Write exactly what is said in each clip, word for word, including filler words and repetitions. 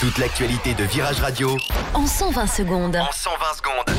Toute l'actualité de Virage Radio en cent vingt secondes. En cent vingt secondes.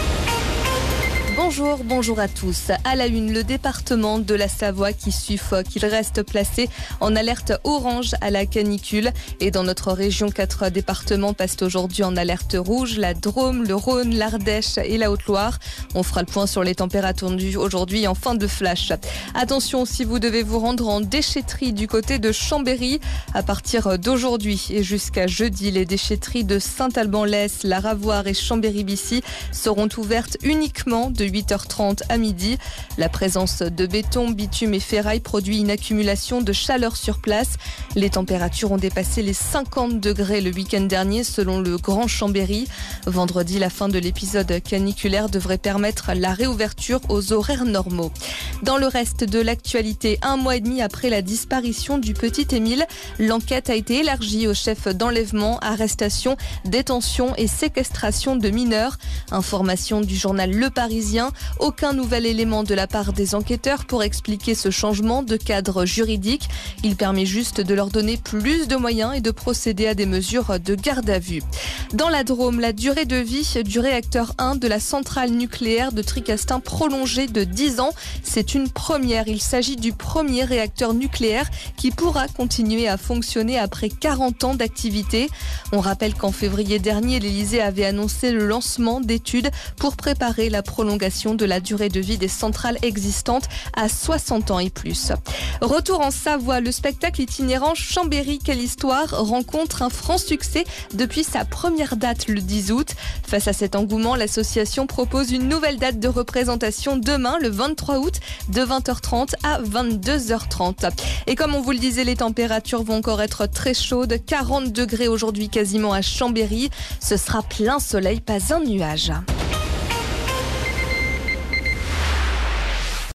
Bonjour, bonjour à tous. À la une, le département de la Savoie qui suffoque. Il reste placé en alerte orange à la canicule. Et dans notre région, quatre départements passent aujourd'hui en alerte rouge. La Drôme, le Rhône, l'Ardèche et la Haute-Loire. On fera le point sur les températures aujourd'hui en fin de flash. Attention si vous devez vous rendre en déchetterie du côté de Chambéry. À partir d'aujourd'hui et jusqu'à jeudi, les déchetteries de Saint-Alban-l'Hesse, la Ravoire et Chambéry-Bissy seront ouvertes uniquement de huit heures trente à midi. La présence de béton, bitume et ferraille produit une accumulation de chaleur sur place. Les températures ont dépassé les cinquante degrés le week-end dernier selon le Grand Chambéry. Vendredi, la fin de l'épisode caniculaire devrait permettre la réouverture aux horaires normaux. Dans le reste de l'actualité, un mois et demi après la disparition du petit Émile, l'enquête a été élargie aux chefs d'enlèvement, arrestation, détention et séquestration de mineurs. Information du journal Le Parisien. Aucun nouvel élément de la part des enquêteurs pour expliquer ce changement de cadre juridique. Il permet juste de leur donner plus de moyens et de procéder à des mesures de garde à vue. Dans la Drôme, la durée de vie du réacteur un de la centrale nucléaire de Tricastin prolongée de dix ans. C'est une première. Il s'agit du premier réacteur nucléaire qui pourra continuer à fonctionner après quarante ans d'activité. On rappelle qu'en février dernier, l'Élysée avait annoncé le lancement d'études pour préparer la prolongation de la durée de vie des centrales existantes à soixante ans et plus. Retour en Savoie, le spectacle itinérant Chambéry, quelle histoire rencontre un franc succès depuis sa première date le dix août. Face à cet engouement, l'association propose une nouvelle date de représentation demain, le vingt-trois août, de vingt heures trente à vingt-deux heures trente. Et comme on vous le disait, les températures vont encore être très chaudes, quarante degrés aujourd'hui quasiment à Chambéry. Ce sera plein soleil, pas un nuage.